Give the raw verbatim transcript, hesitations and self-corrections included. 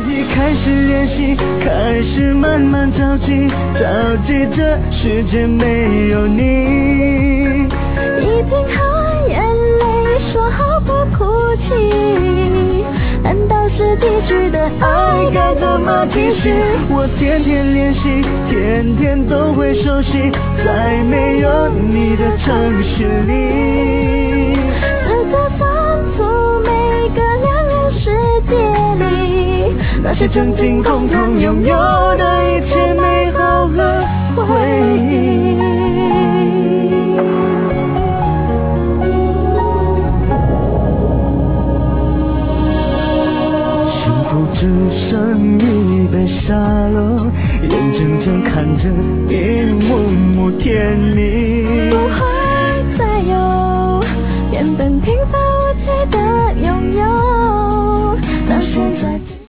以开始练习，开始慢慢着急，着急这世界没有你。 一瓶好眼泪，说好不哭泣，难道是地区的爱该怎么继续？ 我天天练习，天天都会熟悉，在没有你的城市里， 试着删除每个两人世界里那些曾经共同拥有的一切美好和回忆。幸福只剩一杯沙漏，眼睁睁看着一幕幕甜蜜， 不会再有原本平凡